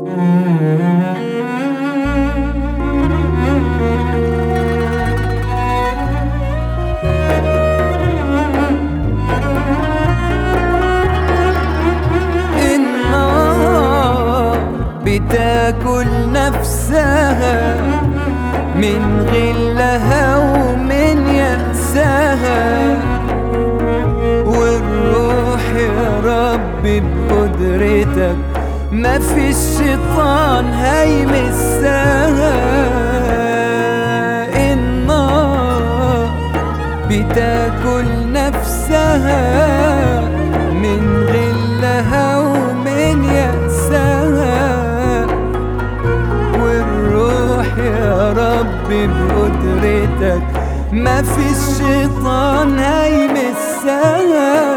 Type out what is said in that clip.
بتاكل نفسها من غلها ومن يأسها، والروح يا رب بقدرتك مفيش شيطان هيمسها. النار بتاكل نفسها من غلها ومن يأسها، يا رب بقدرتك مفيش شيطان هيمسها.